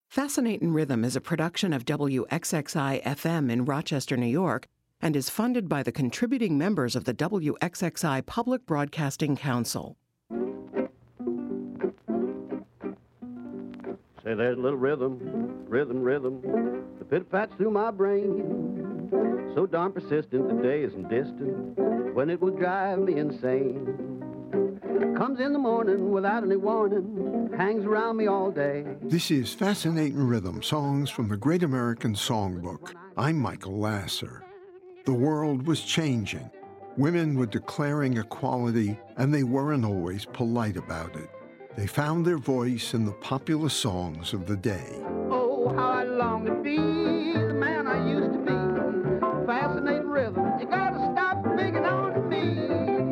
Fascinatin' Rhythm is a production of WXXI-FM in Rochester, New York, and is funded by the contributing members of the WXXI Public Broadcasting Council. Say, there's a little rhythm, rhythm, rhythm, the pit-pats through my brain. So darn persistent, the day isn't distant, when it will drive me insane. Comes in the morning without any warning, hangs around me all day. This is Fascinatin' Rhythm, songs from the Great American Songbook. I'm Michael Lasser. The world was changing. Women were declaring equality, and they weren't always polite about it. They found their voice in the popular songs of the day. Oh, how I long to be the man I used to be. Fascinating rhythm, you gotta stop picking on me.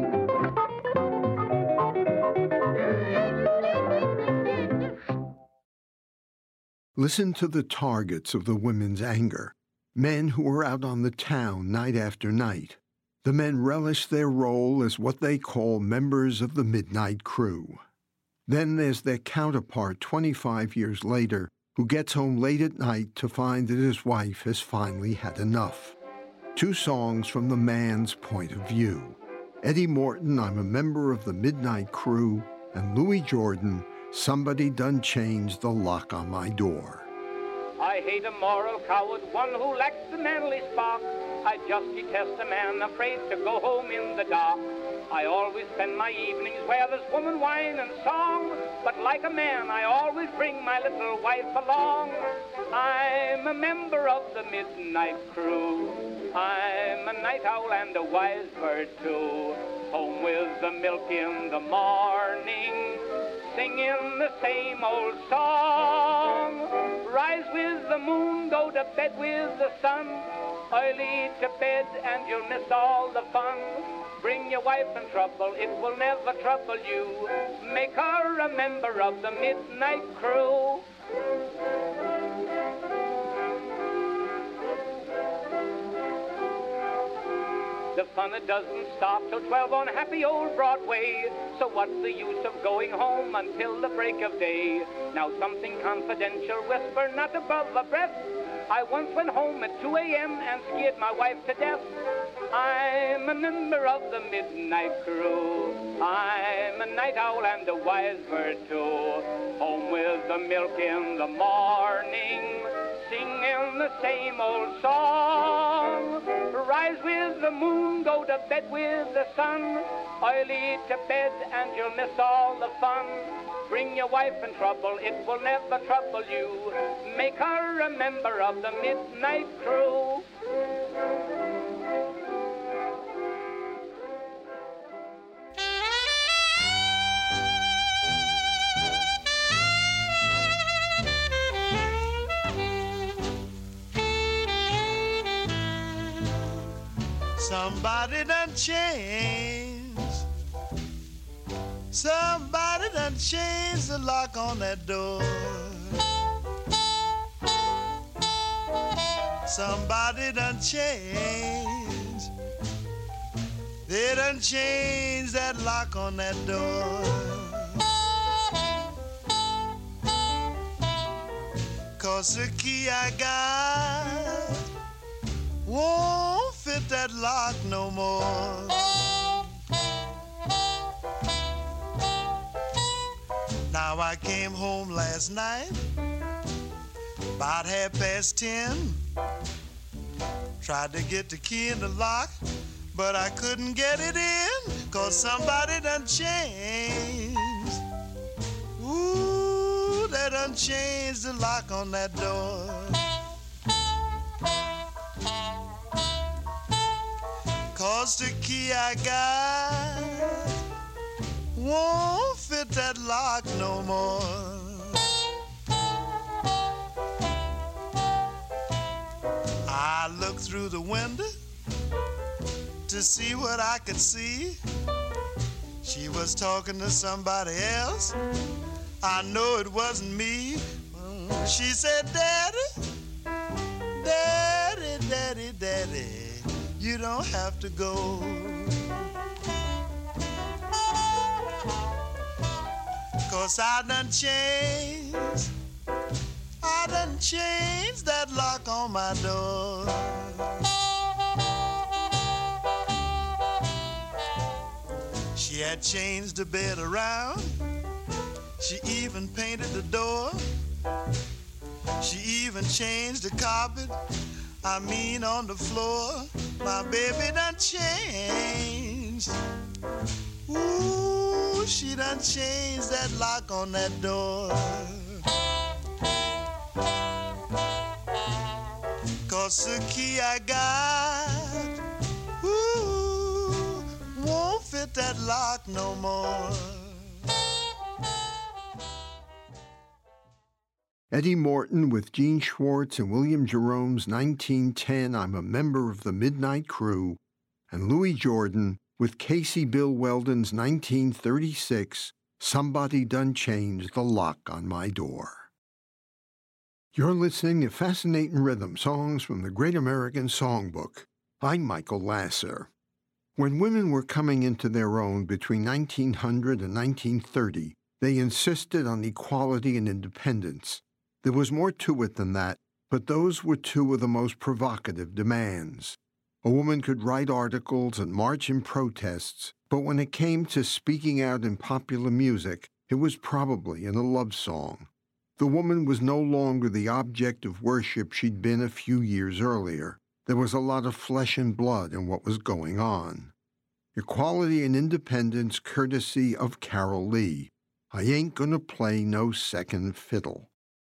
Listen to the targets of the women's anger. Men who were out on the town night after night. The men relished their role as what they call members of the midnight crew. Then there's their counterpart 25 years later who gets home late at night to find that his wife has finally had enough. Two songs from the man's point of view. Eddie Morton, I'm a Member of the Midnight Crew, and Louis Jordan, Somebody Done Changed the Lock on My Door. I hate a moral coward, one who lacks the manly spark. I just detest a man afraid to go home in the dark. I always spend my evenings where there's woman, wine, and song. But like a man, I always bring my little wife along. I'm a member of the midnight crew. I'm a night owl and a wise bird too. Home with the milk in the morning, singing the same old song. Rise with the moon, go to bed with the sun. Early to bed and you'll miss all the fun. Bring your wife in trouble, it will never trouble you. Make her a member of the midnight crew. The fun, it doesn't stop till 12 on happy old Broadway. So what's the use of going home until the break of day? Now something confidential, whisper not above a breath. I once went home at 2 a.m. and scared my wife to death. I'm a member of the midnight crew. I'm a night owl and a wise bird too. Home with the milk in the morning, singing the same old song. Rise with the moon, go to bed with the sun. Early to bed and you'll miss all the fun. Bring your wife in trouble, it will never trouble you. Make her a member of the midnight crew. Somebody done changed. Somebody done changed the lock on that door. Somebody done changed. They done changed that lock on that door. 'Cause the key I got won't fit that lock no more. Now I came home last night about 10:30. Tried to get the key in the lock, but I couldn't get it in, 'cause somebody done changed. Ooh, they done changed the lock on that door. 'Cause the key I got won't fit that lock no more. I looked through the window to see what I could see. She was talking to somebody else. I know it wasn't me. She said, "Daddy, Daddy, Daddy, Daddy, you don't have to go." 'Cause I done changed. I done changed that lock on my door. She had changed the bed around. She even painted the door. She even changed the carpet, I mean on the floor. My baby done changed. Ooh, she done changed that lock on that door. 'Cause the key I got, ooh, won't fit that lock no more. Eddie Morton with Gene Schwartz and William Jerome's 1910 I'm a Member of the Midnight Crew, and Louis Jordan with Casey Bill Weldon's 1936 Somebody Done Changed the Lock on My Door. You're listening to Fascinating Rhythm, songs from the Great American Songbook. I'm Michael Lasser. When women were coming into their own between 1900 and 1930, they insisted on equality and independence. There was more to it than that, but those were two of the most provocative demands. A woman could write articles and march in protests, but when it came to speaking out in popular music, it was probably in a love song. The woman was no longer the object of worship she'd been a few years earlier. There was a lot of flesh and blood in what was going on. Equality and independence courtesy of Carol Lee. I ain't gonna play no second fiddle.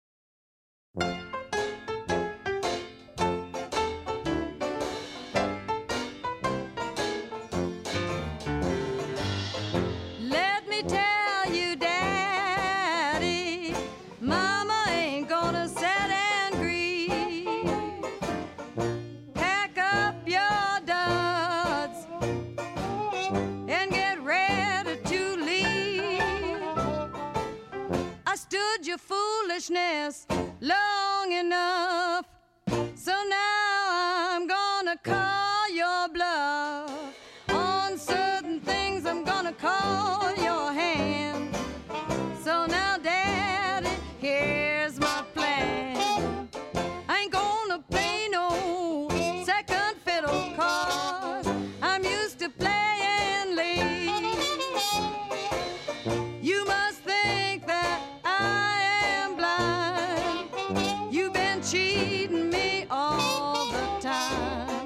Let me tell you, Daddy, Mama ain't gonna sit and grieve. Pack up your duds and get ready to leave. I stood your foolishness long enough, so now I'm gonna call your bluff. On certain things I'm gonna call your hand. So now, Daddy, here's my plan. I ain't gonna play no second fiddle, 'cause I'm used to playing lead. You must think that I am blind. You've been cheating me all the time.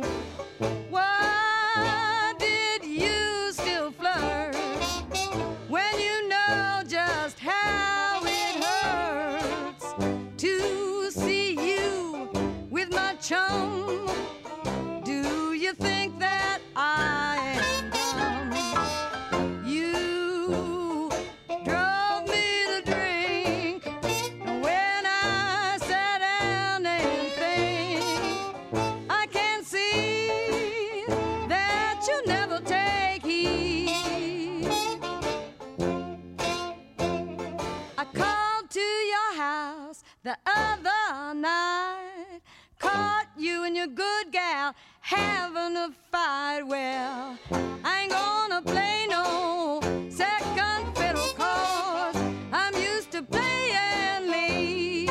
Why did you still flirt when you know just how it hurts to see you with my chum? Do you think that I am dumb? You drove me to drink when I sat down and think. I can see that you never take heed. I called to your house the other night, caught you and your good gal having a fight. Well, I ain't gonna play no second fiddle, 'cause I'm used to playing lead.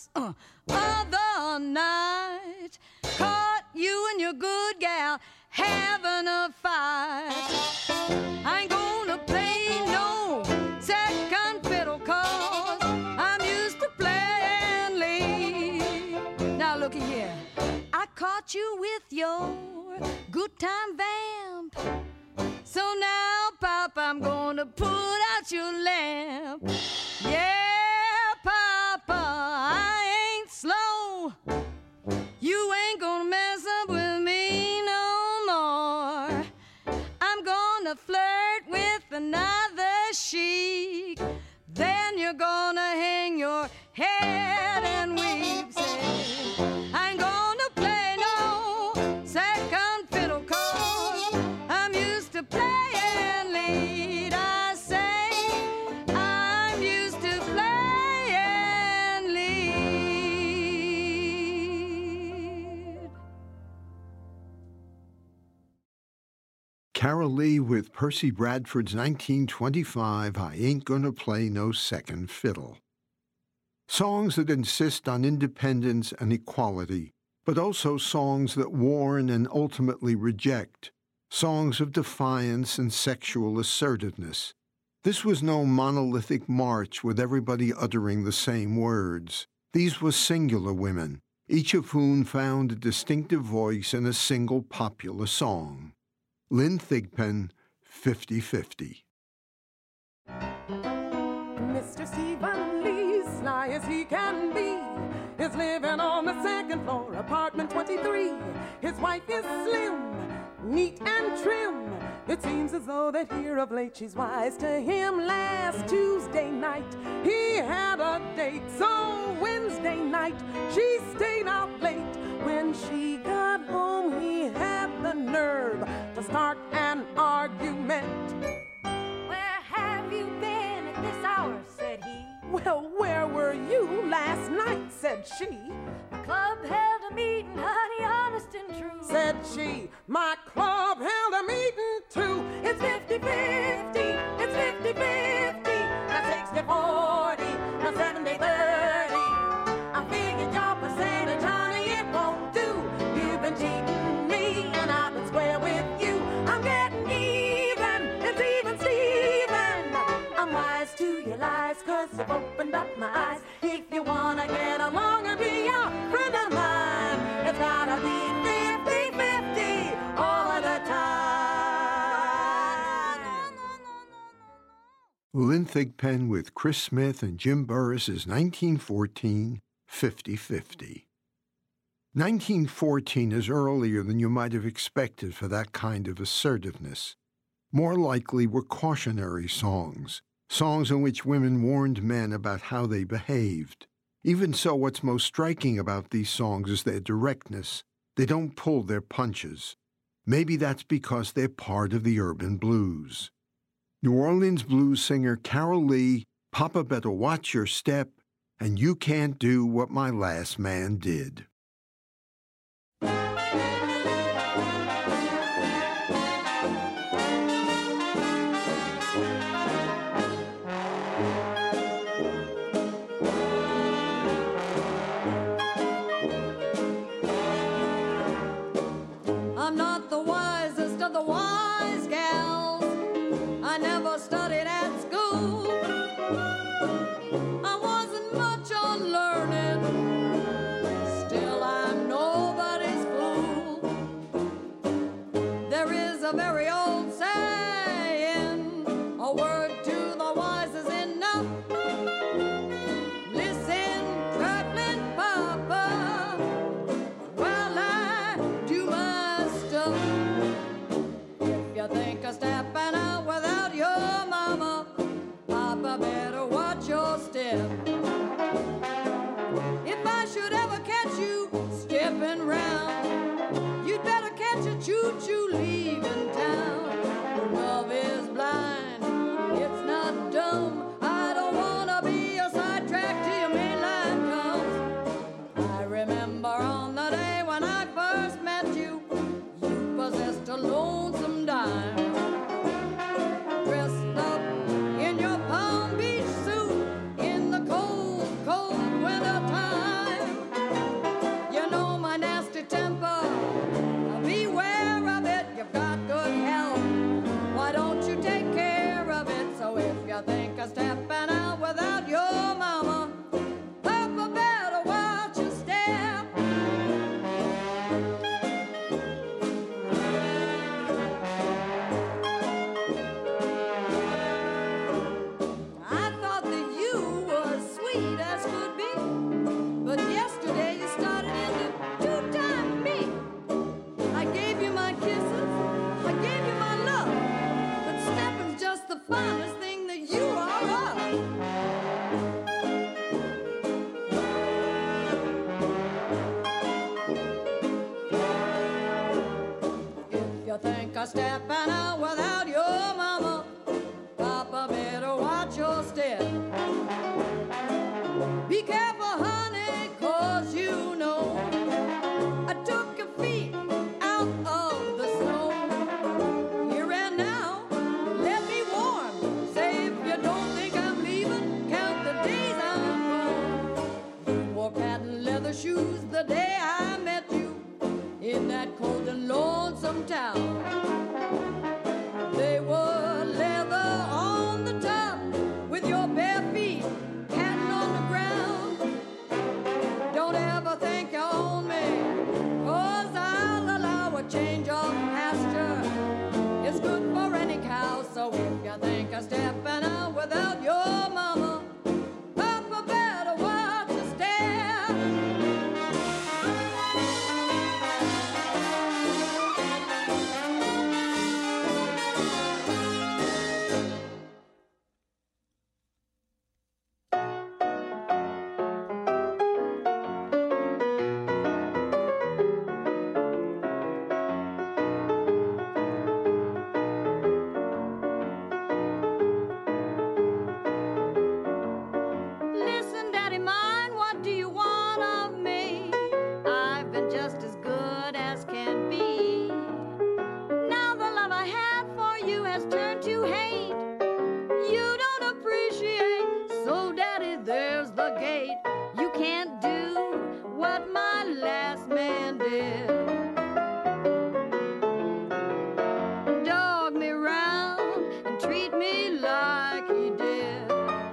other night. Caught you and your good gal having a fight. I ain't gonna play no second fiddle, 'cause I'm used to playing lead. Now looky here, I caught you with your good time vamp. So now, Pop, I'm gonna put out your lamp. Yeah, Papa, I ain't slow. You ain't gonna mess up with me no more. I'm gonna flirt with another chic. Then you're gonna hang your head and weep. Say, I ain't gonna play no second fiddle, 'cause I'm used to playing lead. I say, I'm used to playing lead. Carol Lee with Percy Bradford's 1925 I Ain't Gonna Play No Second Fiddle. Songs that insist on independence and equality, but also songs that warn and ultimately reject, songs of defiance and sexual assertiveness. This was no monolithic march with everybody uttering the same words. These were singular women, each of whom found a distinctive voice in a single popular song. Lynn Thigpen, 50/50. Mr. Stephen Lee, sly as he can be, is living on the second floor, apartment 23. His wife is slim, neat and trim. It seems as though that here of late she's wise to him. Last Tuesday night he had a date, so Wednesday night she stayed out late. When she got home he had the nerve to start an argument. Where have you been at this hour, said he. Well, where were you last night, said she. The club held a meeting, honey, honest and true, said she. My club held a meeting too. It's 50-50, it's 50-50, now 60-40, now 70-30. I figured your percentage, honey, it won't do. You've been cheating me and I've been square with you. I'm getting even, it's even Steven. I'm wise to your lies, 'cause you've opened up my eyes. If you wanna get along and be a friend of mine, it's gotta be 50-50 all of the time. Lynn Thigpen with Chris Smith and Jim Burris' 1914 50/50. 1914 is earlier than you might have expected for that kind of assertiveness. More likely were cautionary songs, songs in which women warned men about how they behaved. Even so, what's most striking about these songs is their directness. They don't pull their punches. Maybe that's because they're part of the urban blues. New Orleans blues singer Carol Lee, Papa Better Watch Your Step, and You Can't Do What My Last Man Did. I'm not the wisest of the wise gals. I never studied at school. I wasn't much on learning. Still stepping out without your mama. Papa, better watch your step. Be careful, honey, 'cause you know I took your feet out of the snow. Here and now, let me warm. Say if you don't think I'm leaving, count the days I'm gone. You wore patent leather shoes the day I met you in that cold and lonesome town. They were leather on the top with your bare feet patting on the ground. Don't ever think you own me, 'cause I'll allow a change of pasture. It's good for any cow, so if you think I'm stepping out without your mama, Papa, better watch your step. Listen, Daddy mine, what do you want of me? I've been just as good as can be. Now the love I had for you has turned to hate. You don't appreciate, so Daddy, there's the gate. You can't do what my last man did. Dog me round and treat me like he did.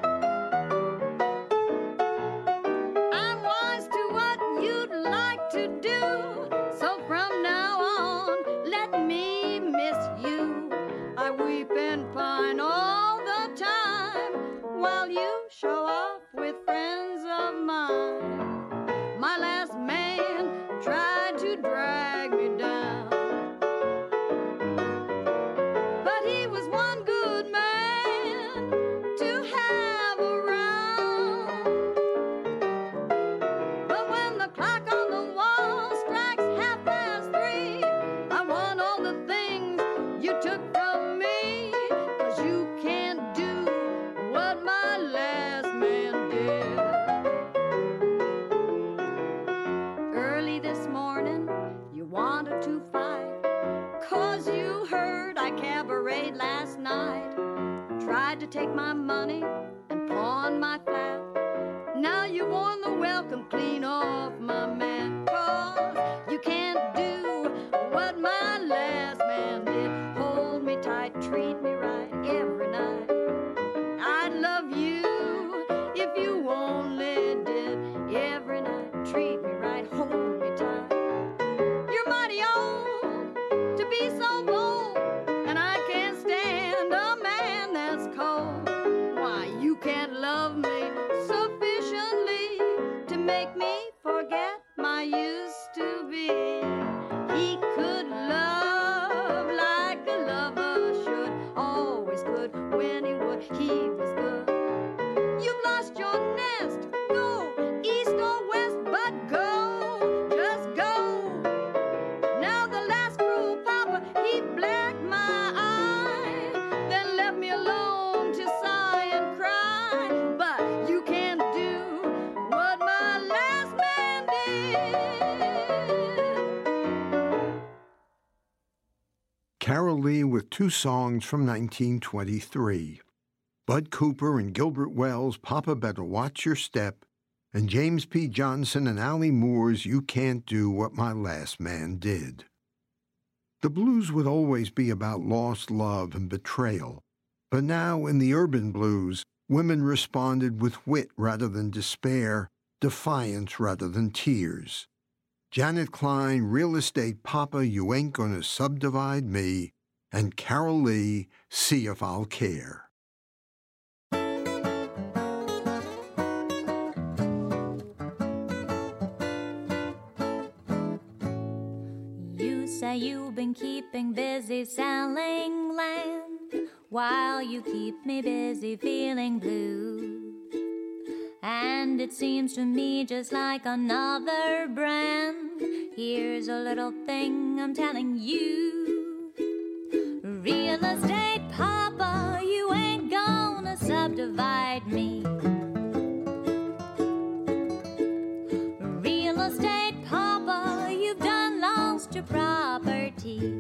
I'm wise to what you'd like to do, so from now on, let me miss you. I weep and pine all the time while you show off with friends of mine. My last man tried to drag me down, but he was one good man to have around. But when the clock on the wall strikes 3:30, I want all the things you took from me, 'cause you can't do what my last man did. Early this morning, you wanted to fight, 'cause you heard I cabaret last night. Tried to take my money and pawn my flat. Now you've worn the welcome clean off my man, 'cause you can't do what my last man did. Hold me tight, treat me right every night. I'd love you if you only did. Every night, treat me right, hold me tight. You're mighty old to be so bold, and I can't stand a man that's cold. Why, you can't love me sufficiently to make me forget my used to be. He could love like a lover should, always could when he would, he was good. You've lost your nest, go east or west, but go, just go. Now the last cruel papa, he blacked my eye, then left me alone to sigh and cry. But you can't do what my last man did. Carol Lee with two songs from 1923. Bud Cooper and Gilbert Wells' Papa Better Watch Your Step, and James P. Johnson and Allie Moore's You Can't Do What My Last Man Did. The blues would always be about lost love and betrayal, but now in the urban blues, women responded with wit rather than despair, defiance rather than tears. Janet Klein, Real Estate Papa, You Ain't Gonna Subdivide Me, and Carol Lee, See If I'll Care. You say you've been keeping busy selling land while you keep me busy feeling blue. And it seems to me just like another brand. Here's a little thing I'm telling you. Real estate papa, you ain't gonna subdivide me. Real estate papa, you've done lost your property.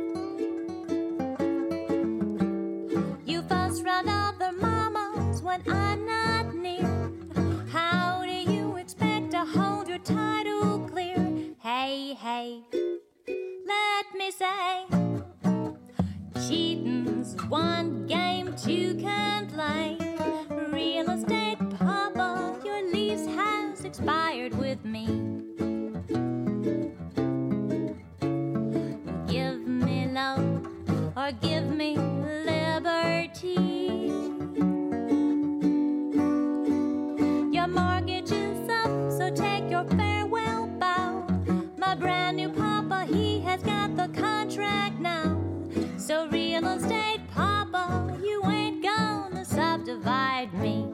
You fuss round other mamas when I'm not near. How do you expect to hold your title clear? Hey, hey, let me say, cheating's one game two can play. Real estate papa, your lease has expired with me. Give me love or give me liberty. Your mortgage is up, so take your farewell bow. My brand new papa, he has got the contract now. So real estate papa, you ain't gonna subdivide me.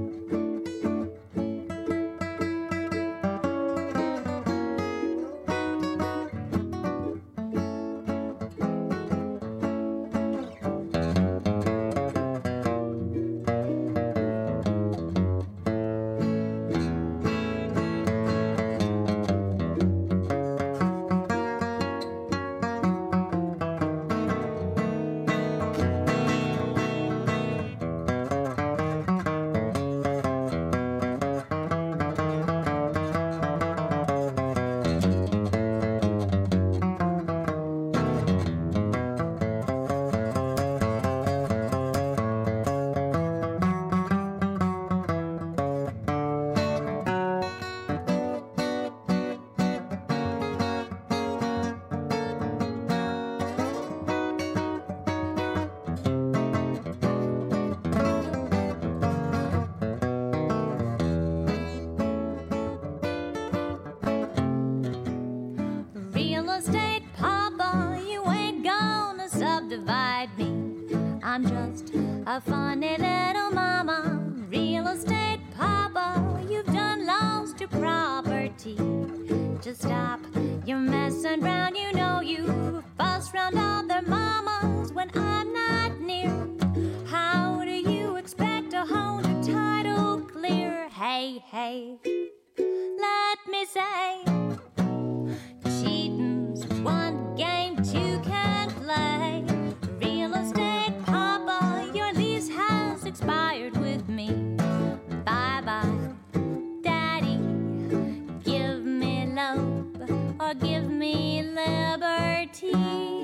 I'm just a funny little mama. Real estate papa, you've done lost your property. Just stop your messing around, you know you fuss round other mamas when I'm not near. How do you expect to hold your title clear? Hey, hey, let me say, cheating's one game two can play. Real estate papa, your lease has expired with me. Bye-bye, daddy, give me love or give me liberty.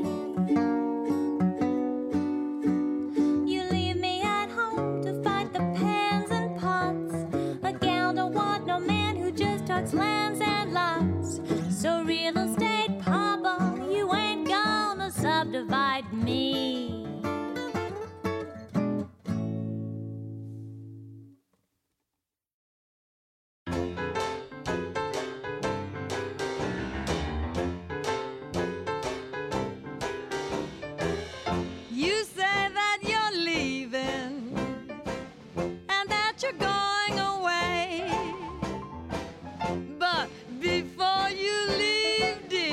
You leave me at home to fight the pans and pots. A gal don't want no man who just talks lands and lots. So real estate papa, you ain't gonna subdivide me. You say that you're leaving and that you're going away. But before you leave, dear,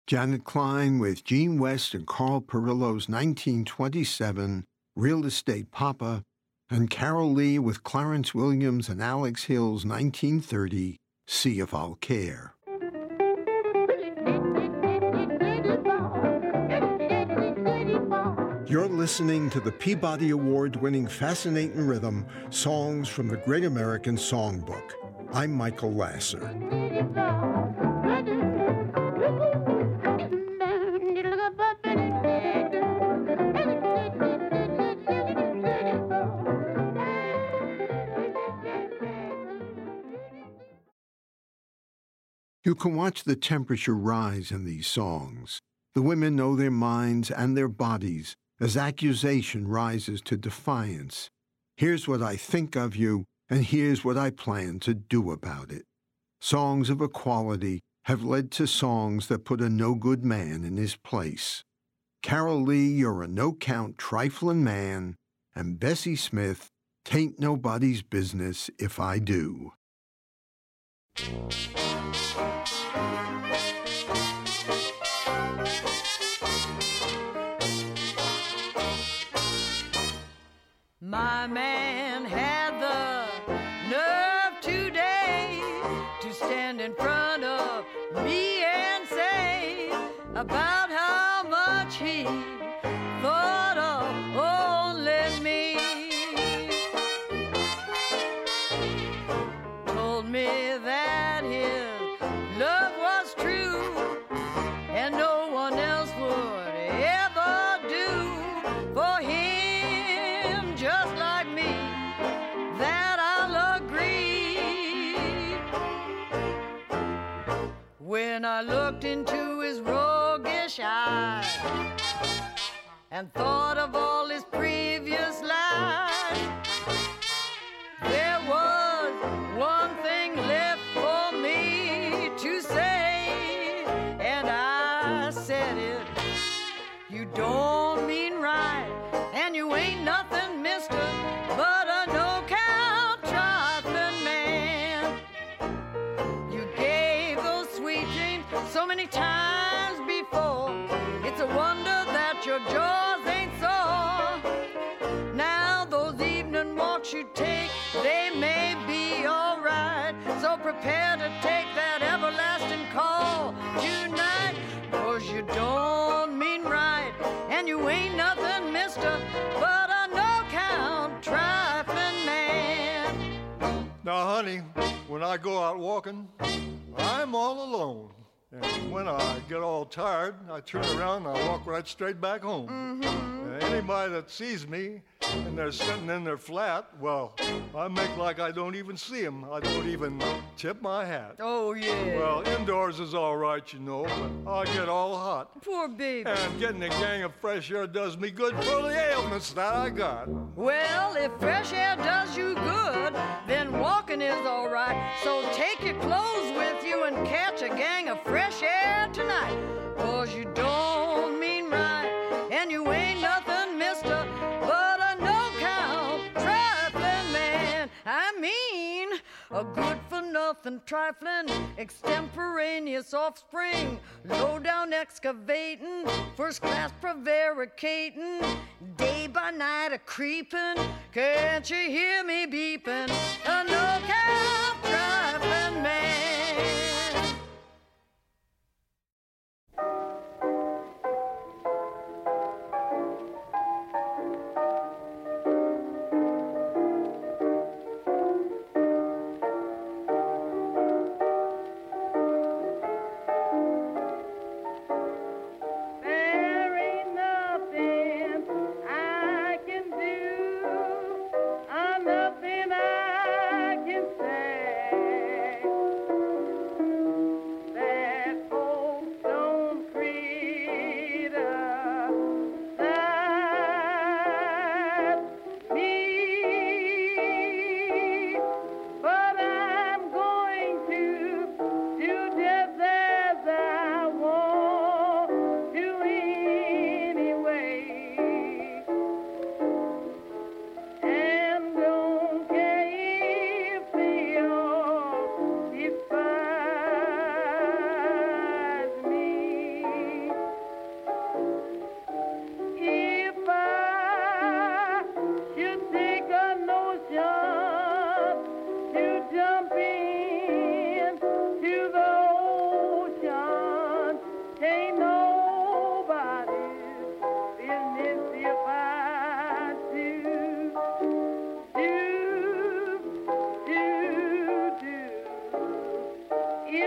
Janet Klein with Gene West and Carl Perillo's 1927 Real Estate Papa, and Carol Lee with Clarence Williams and Alex Hill's 1930 See If I'll Care. You're listening to the Peabody Award-winning Fascinating Rhythm, Songs from the Great American Songbook. I'm Michael Lasser. You can watch the temperature rise in these songs. The women know their minds and their bodies as accusation rises to defiance. Here's what I think of you, and here's what I plan to do about it. Songs of equality have led to songs that put a no-good man in his place. Carol Lee, You're a No-Count Triflin' Man, and Bessie Smith, Tain't Nobody's Business If I Do. My man had the nerve today to stand in front of me and say about how much he thought of only me. Told me that his love was true and no one else would ever do for him just like me, that I'll agree. When I looked into his roguish eyes and thought of all his previous lies, there was one thing left for me to say, and I said it. You don't mean right, and you ain't nothing, mister, but a no-count trifling man. You gave those sweet dreams so many times before. It's a wonder that your jaws ain't sore. Now those evening walks you take, they may be all right. So prepare to take that everlasting call tonight. 'Cause you don't mean right, and you ain't nothing, mister, but a no-count trifling man. Now, honey, when I go out walking, I'm all alone. And when I get all tired, I turn around and I walk right straight back home. Anybody that sees me and they're sitting in their flat, well, I make like I don't even see them. I don't even tip my hat. Oh, yeah. Well, indoors is all right, you know, but I get all hot. Poor baby. And getting a gang of fresh air does me good for the ailments that I got. Well, if fresh air does you good, then walking is all right. So take your clothes with you and catch a gang of fresh air tonight. 'Cause you don't mean right, and you ain't nothing, mister, but a no-count trifling man. I mean, a good-for-nothing trifling, extemporaneous offspring, low-down excavating, first-class prevaricating, day by night a-creeping. Can't you hear me beeping? A no-count trifling man. Nothing I can say.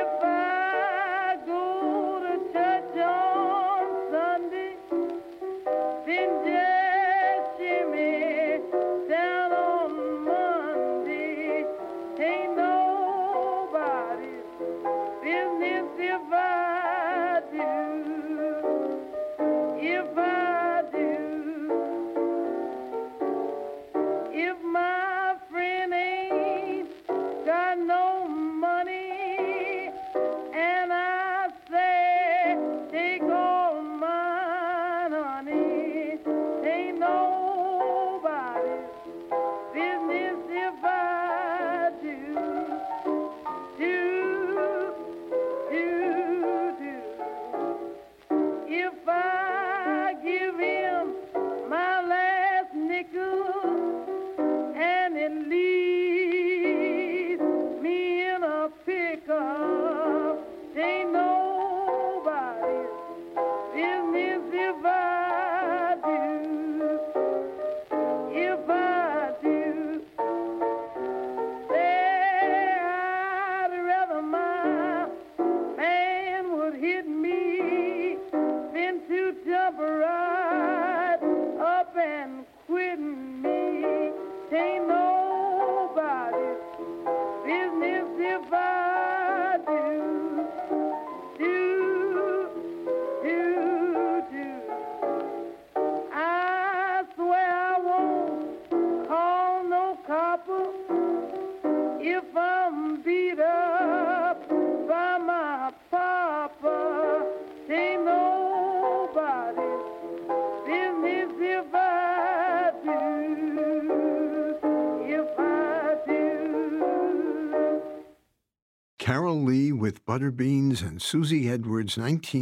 Carol Lee with Butterbeans and Susie Edwards'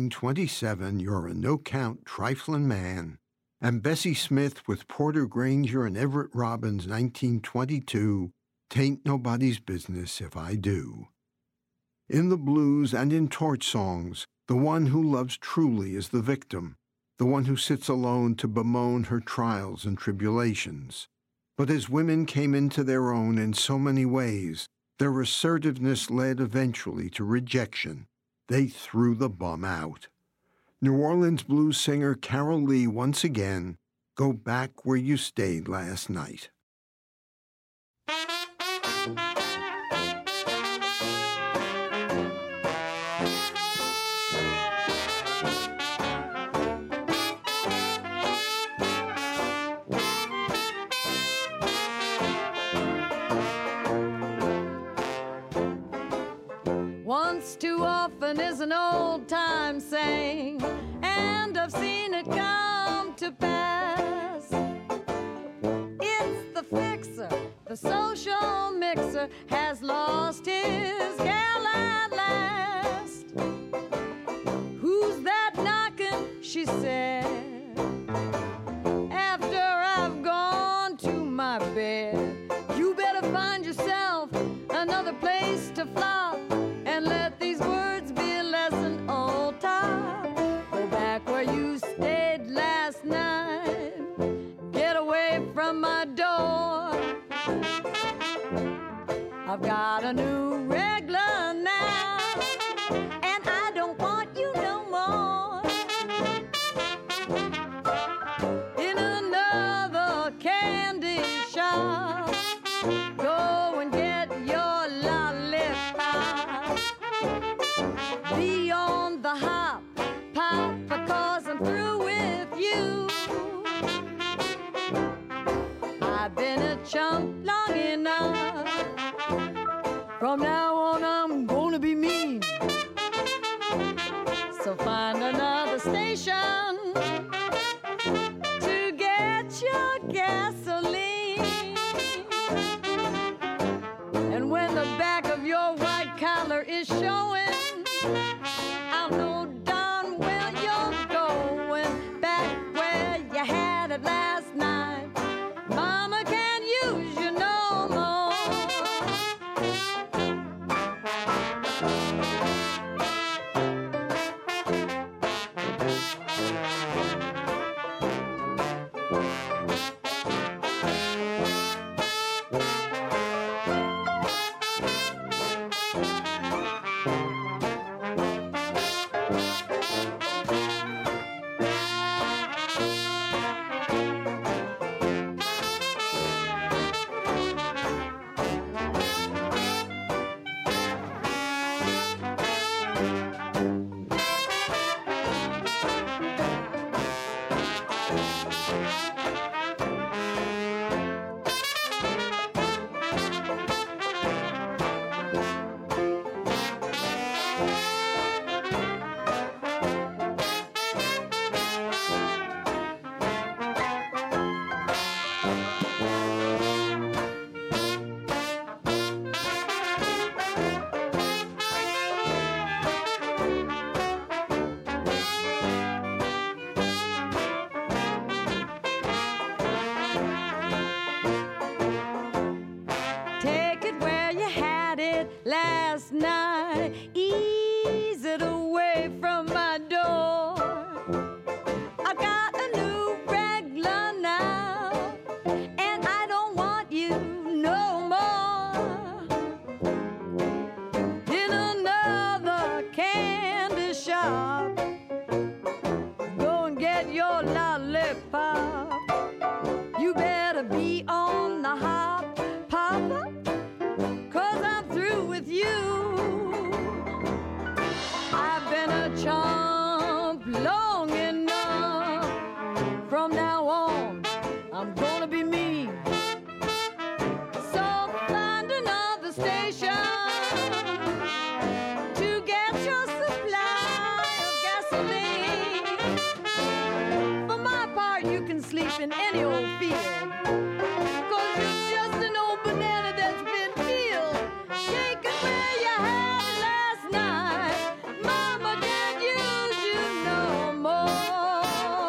1927 You're a No-Count Triflin' Man, and Bessie Smith with Porter Granger and Everett Robbins' 1922 Tain't Nobody's Business If I Do. In the blues and in torch songs, the one who loves truly is the victim, the one who sits alone to bemoan her trials and tribulations. But as women came into their own in so many ways, their assertiveness led eventually to rejection. They threw the bum out. New Orleans blues singer Carol Lee once again, Go Back Where You Stayed Last Night. Once too often is an old-time saying, and I've seen it come to pass. It's the fixer, the social mixer, has lost his gal at last. Who's that knocking, she said, after I've gone to my bed. You better find yourself another place to flop, and let these words be a lesson, old top. Go back where you stayed last night. Get away from my door. I've got a new regular now, and I don't want you no more. In another candy shop, go and get your lollipop. Be on the hop, pop, because I'm through with you. I've been a chump long enough. From now on, I'm gonna be mean. So find another station to get your gasoline. And when the back of your white collar is showing, I'll know darn well you're going back where you had it last night. Mama can't use you no more. squeeze it away from my door. I got a new regular now, and I don't want you no more. In another candy shop, go and get your lollipop. You better be on the hop, Papa, 'cause I'm through with you. I've been a chump long enough. From now on, I'm gonna be me. So find another station to get your supply of gasoline. For my part, you can sleep in any old field, 'cause you're just an old banana that's been peeled. Taken where you had it last night. Mama can't use you no more.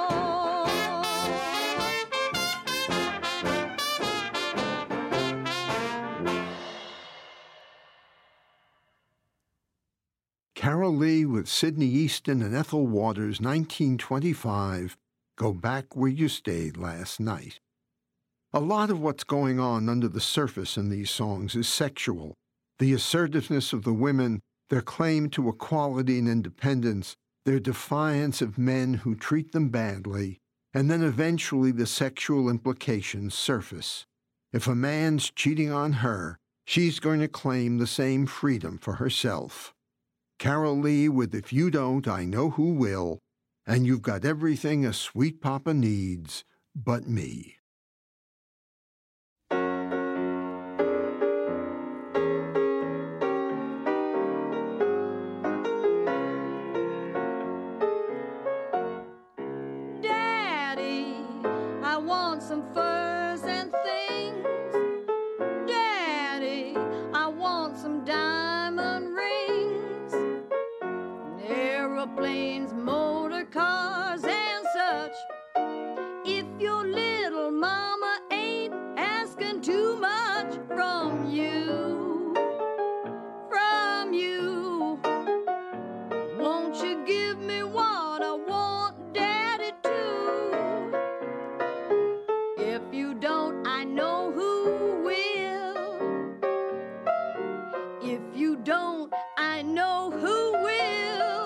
Carol Lee with Sidney Easton and Ethel Waters, 1925, Go Back Where You Stayed Last Night. A lot of what's going on under the surface in these songs is sexual. The assertiveness of the women, their claim to equality and independence, their defiance of men who treat them badly, and then eventually the sexual implications surface. If a man's cheating on her, she's going to claim the same freedom for herself. Carol Lee with If You Don't, I Know Who Will, and you've got everything a sweet papa needs but me. Daddy, I want some furs and things. Daddy, I want some diamond rings, aeroplanes, motor cars, and such. If your little mama ain't asking too much from you, won't you give me what I want, Daddy, too? If you don't, I know who will. If you don't, I know who will.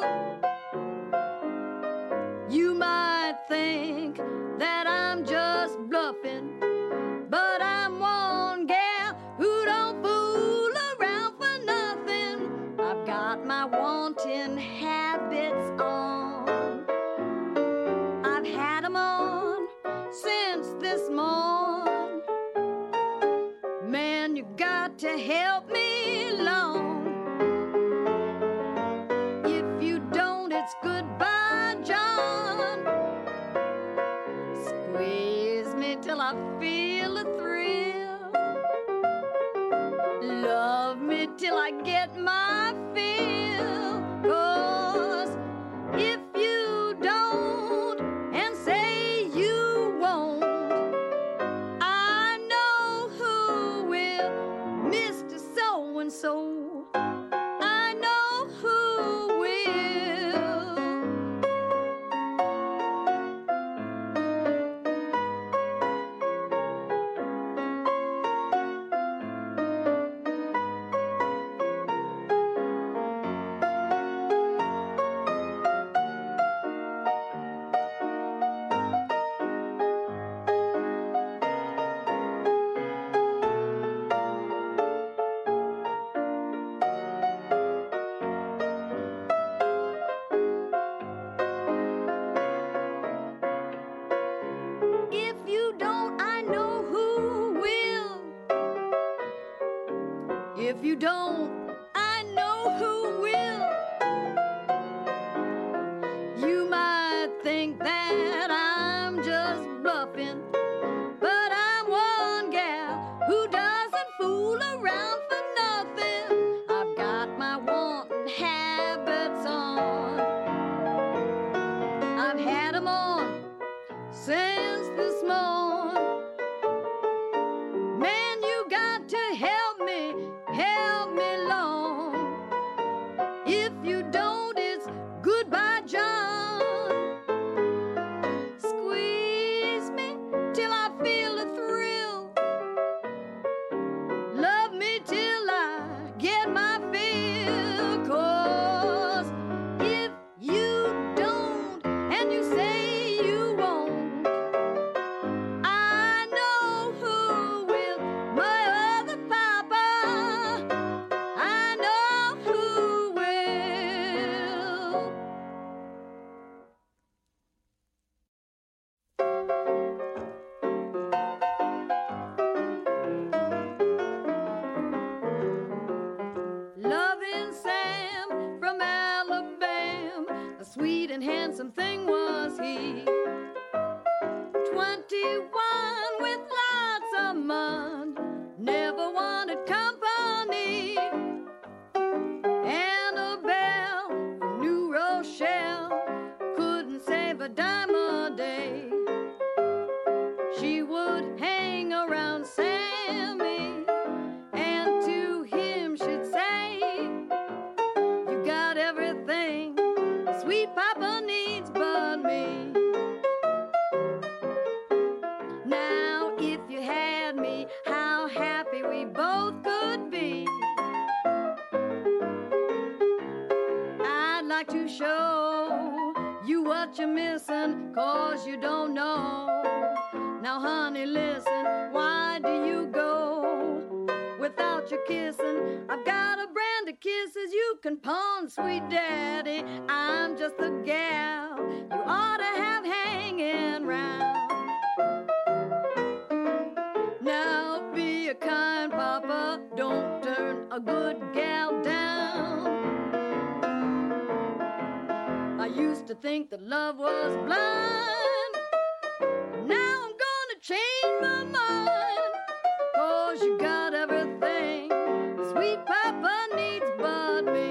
You might think that I'm just bluffing, but I'm one gal who don't fool around for nothing. I've got my wanting habits on. I've had 'em on since this morn. Man, you got to help me along. If you don't, it's goodbye, John. Squeeze me till I feel a thrill. Love me till I get my fill. 'Cause if you don't and say you won't, I know who will, Mr. So-and-so. I know who will. If you don't, I know who will. If you don't, I know who will. You might think that I'm just bluffing, but I'm one gal who doesn't fool around for nothing. I've got my wanting habits on. I've had 'em on since this morn. Man, you got to help me, and handsome thing was he. 21 with lots of mud, never wanted company. Annabelle from New Rochelle couldn't save a dime a day. She would hang around Sammy, and to him she'd say, "You got everything sweet papa needs but me." Now if you had me, how happy we both could be. I'd like to show you what you're missing, 'cause you don't know. Now honey, listen, why do you go without your kissing? I've got a brand of kisses you can pawn, sweet daddy. I'm just the gal you ought to have hanging round. Now be a kind papa, don't turn a good gal down. I used to think that love was blind. Now I'm gonna change my mind, 'cause you got everything sweet papa needs but me.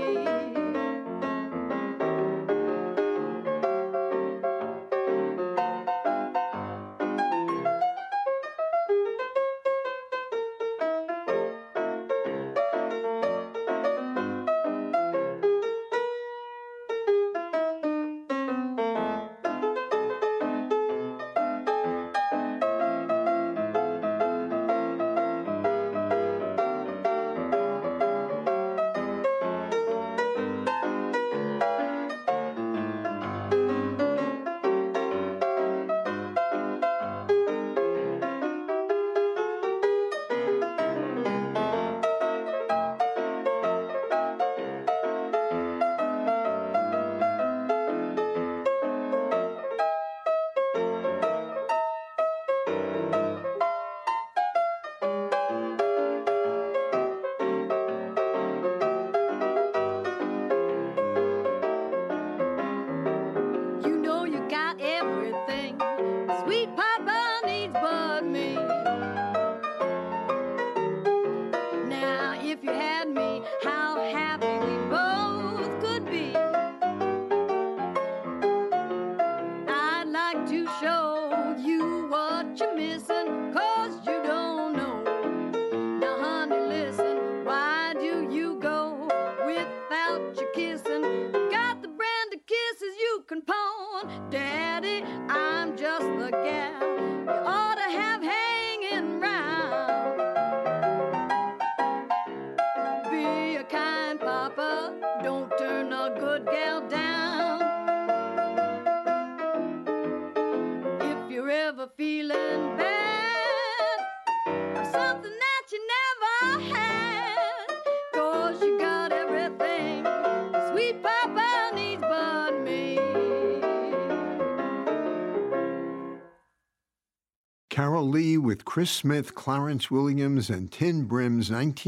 Carol Lee with Chris Smith, Clarence Williams, and Tin Brim's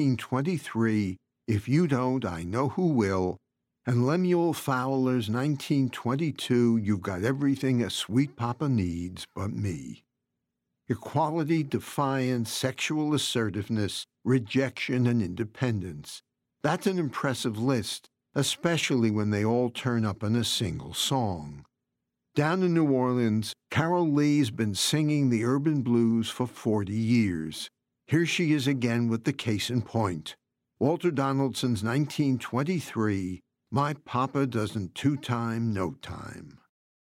1923, If You Don't, I Know Who Will, and Lemuel Fowler's 1922, You've Got Everything a Sweet Papa Needs But Me. Equality, defiance, sexual assertiveness, rejection, and independence. That's an impressive list, especially when they all turn up in a single song. Down in New Orleans, Carol Lee's been singing the urban blues for 40 years. Here she is again with the case in point. Walter Donaldson's 1923, My Papa Doesn't Two-Time, No Time.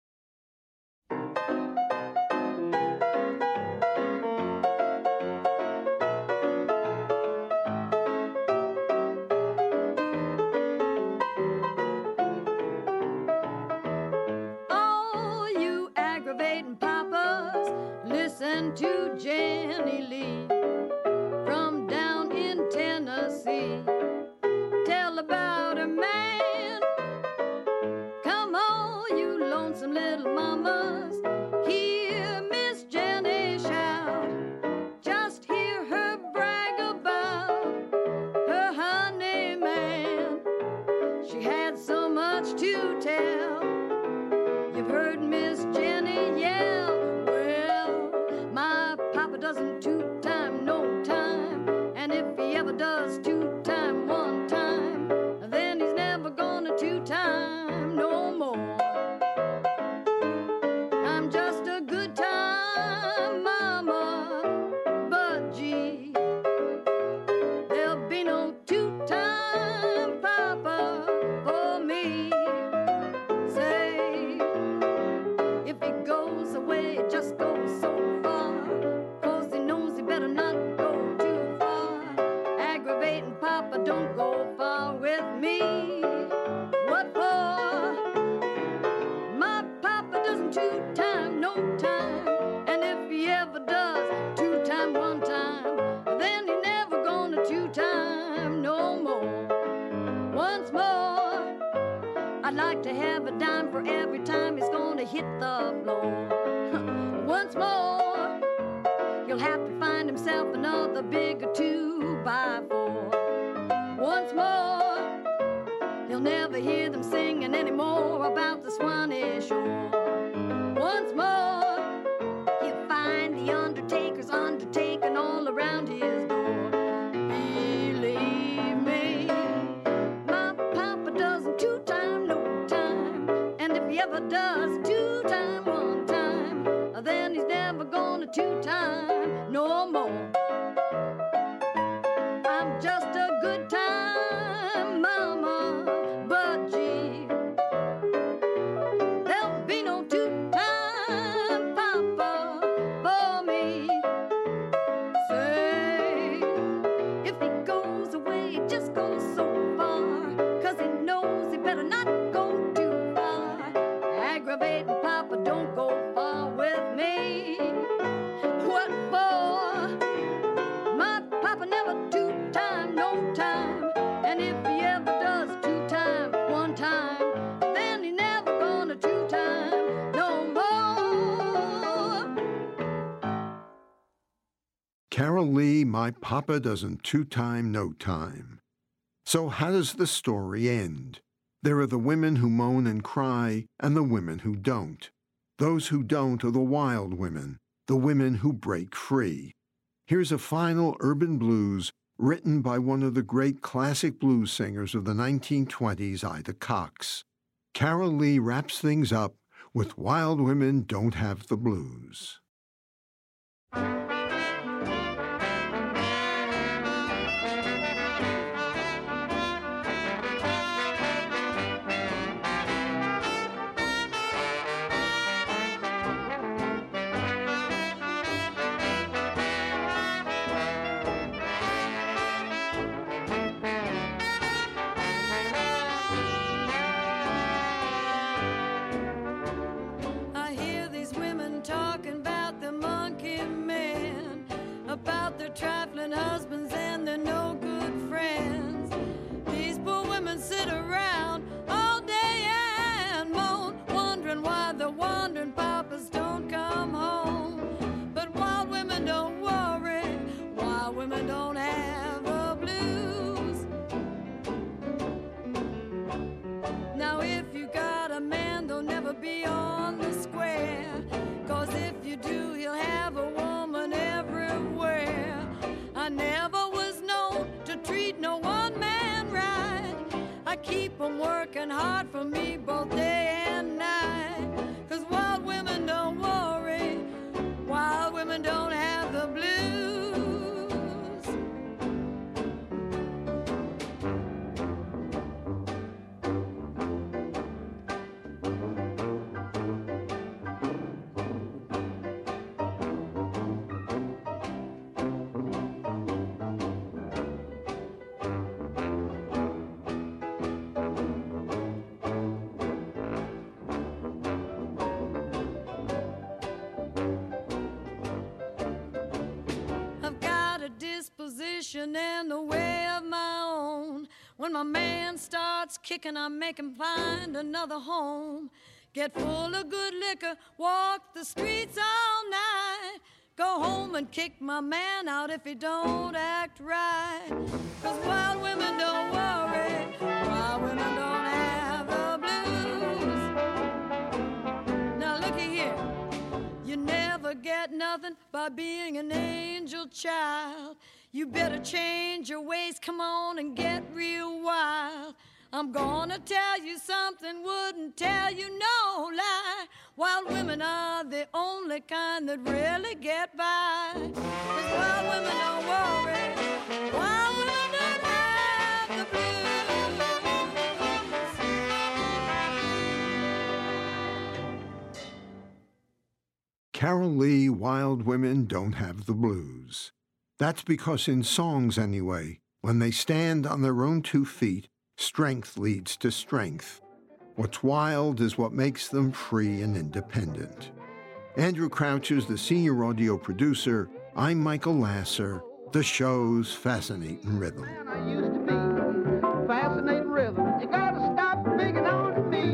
To Jenny Lee from down in Tennessee. Tell about her man. Come on, you lonesome little mamas. Hear Miss Jenny shout. Just hear her brag about her honey man. She had so much to tell. I'd like to have a dime for every time he's gonna hit the floor. Once more, he'll have to find himself another bigger 2x4. Once more, he'll never hear them singing anymore about the Swanee shore. Once more, he'll find the undertakers undertaking all around his door. Believe me, my papa doesn't two-time, no time. And if he ever does two-time one time, then he's never gonna two-time no more. I'm just a good time mama, but gee, there'll be no two-time papa for me. Say, if he goes away, it just goes so far, 'cause he knows he better not go too far. Aggravating papa, don't go far with me. What for? My papa never two-time, no time. And if he ever does two-time one time, then he never gonna two-time no more. Carol Lee, My Papa Doesn't Two-Time No Time. So how does the story end? There are the women who moan and cry, and the women who don't. Those who don't are the wild women, the women who break free. Here's a final urban blues written by one of the great classic blues singers of the 1920s, Ida Cox. Carol Lee wraps things up with Wild Women Don't Have the Blues. I hear these women talking about the monkey men, about their trifling husbands and their no good friends. These poor women sit around all day and moan, wondering why the wandering papas don't come home. But wild women don't worry, wild women don't have the blues. Now if you got a man, they'll never be on the square, 'cause if you do, he'll have a woman everywhere. I never was known to treat no one man right. I keep 'em working hard for me both day and night. 'Cause wild women don't worry, wild women don't have the blues. I've got a disposition and a way of my own. When my man starts kicking, I make him find another home. Get full of good liquor, walk the streets all night. Go home and kick my man out if he don't act right. 'Cause wild women don't worry, wild women don't have the blues. Now looky here, you never get nothing by being an angel child. You better change your ways, come on and get real wild. I'm gonna tell you something, wouldn't tell you no lie. Wild women are the only kind that really get by. 'Cause wild women don't worry, wild women don't have the blues. Carol Lee, Wild Women Don't Have the Blues. That's because in songs anyway, when they stand on their own 2 feet, strength leads to strength. What's wild is what makes them free and independent. Andrew Crouch is the senior audio producer. I'm Michael Lasser. The show's Fascinating Rhythm. I used to be fascinating rhythm. You gotta stop picking on me.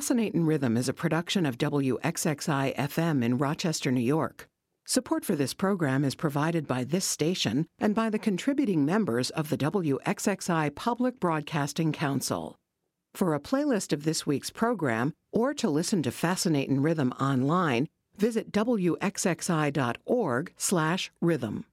Fascinatin' Rhythm is a production of WXXI FM in Rochester, New York. Support for this program is provided by this station and by the contributing members of the WXXI Public Broadcasting Council. For a playlist of this week's program, or to listen to Fascinatin' Rhythm online, visit wxxi.org/rhythm.